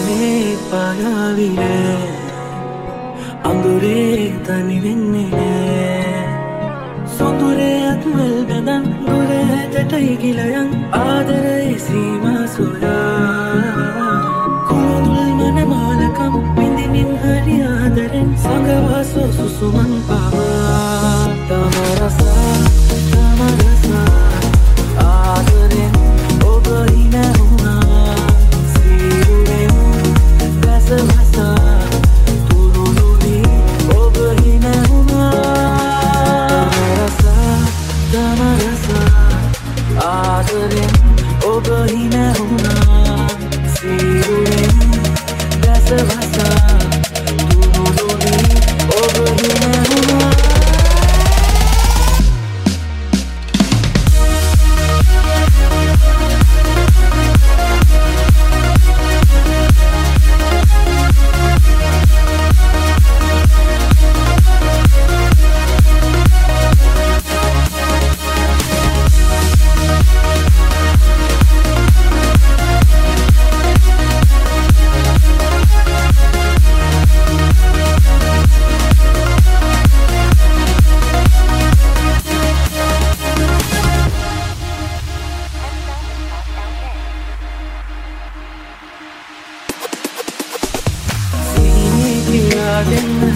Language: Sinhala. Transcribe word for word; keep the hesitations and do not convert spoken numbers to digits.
අරමුණේ පායාවිනේ අඳුරේ තනි වෙන්නේ නෑ සොඳුරේ අත්වල් බඳන් දුරේ ජටයි ගිලයන් ආදරේ සීමා සොයා කුළුදුල් මනමාලකම් විඳිනින් හරි ආදරෙන් සංගවාසෝ සුසුමන් පාවා තමරසා තමරසා ආදරෙන් ඔබ හිනැහුණා සිරුරෙන් දැසවසා තුරුළුවී ඔබ හිනැහුණා තමරසා තමරසා ආදරෙන් ඔබ හිනැහුණා සිරුරෙන් දැසවසා තුරුළුවී ඔබ හිනැහුණා Then